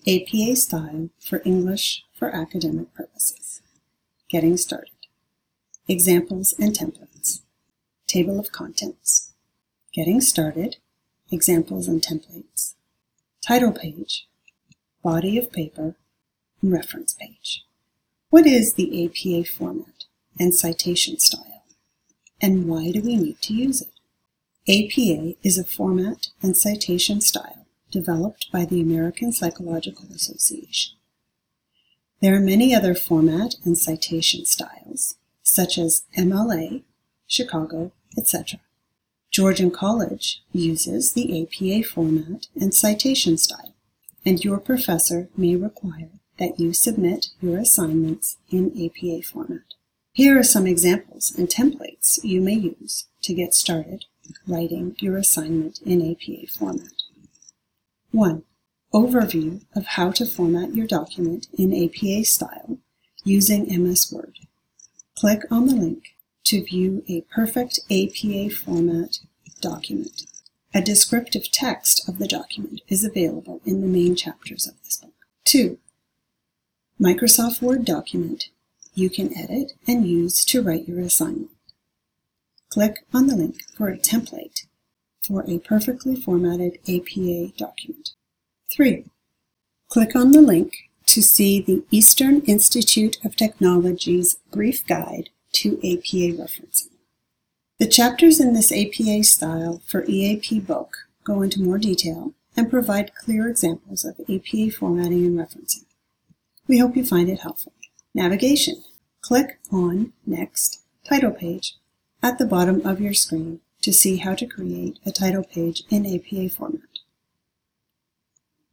APA style for English for academic purposes. Getting started. Examples and templates. Table of contents. Getting started. Examples and templates. Title page. Body of paper. And reference page. What is the APA format and citation style? And why do we need to use it? APA is a format and citation style developed by the American Psychological Association. There are many other format and citation styles, such as MLA, Chicago, etc. Georgian College uses the APA format and citation style, and your professor may require that you submit your assignments in APA format. Here are some examples and templates you may use to get started writing your assignment in APA format. 1. Overview of how to format your document in APA style using MS Word. Click on the link to view a perfect APA format document. A descriptive text of the document is available in the main chapters of this book. 2. Microsoft Word document you can edit and use to write your assignment. Click on the link for a template for a perfectly formatted APA document. 3. Click on the link to see the Eastern Institute of Technology's brief guide to APA referencing. The chapters in this APA style for EAP book go into more detail and provide clear examples of APA formatting and referencing. We hope you find it helpful. Navigation. Click on Next Title Page at the bottom of your screen to see how to create a title page in APA format.